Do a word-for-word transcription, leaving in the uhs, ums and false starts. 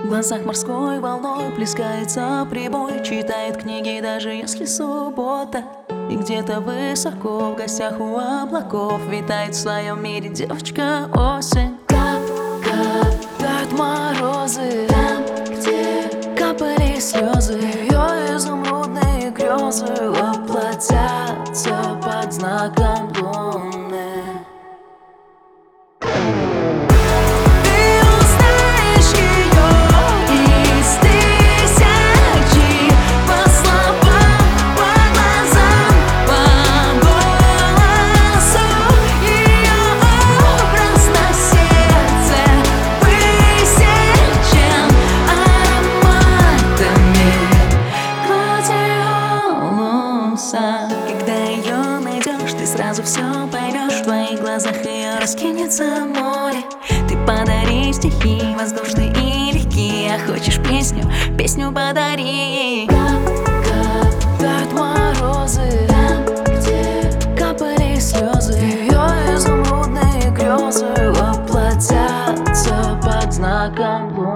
В глазах морской волной плескается прибой, читает книги, даже если суббота. И где-то высоко в гостях у облаков витает в своем мире девочка осень. Кап, кап, тают морозы там, где капали слезы. Ее изумрудные грезы воплотятся под знаком луны. Когда ее найдешь, ты сразу все поймешь. В твоих глазах ее раскинется море. Ты подари стихи воздушные и легкие. А хочешь песню, песню подари. Кап, кап, тают морозы там, где капали слезы. Ее изумрудные грезы воплотятся под знаком луны.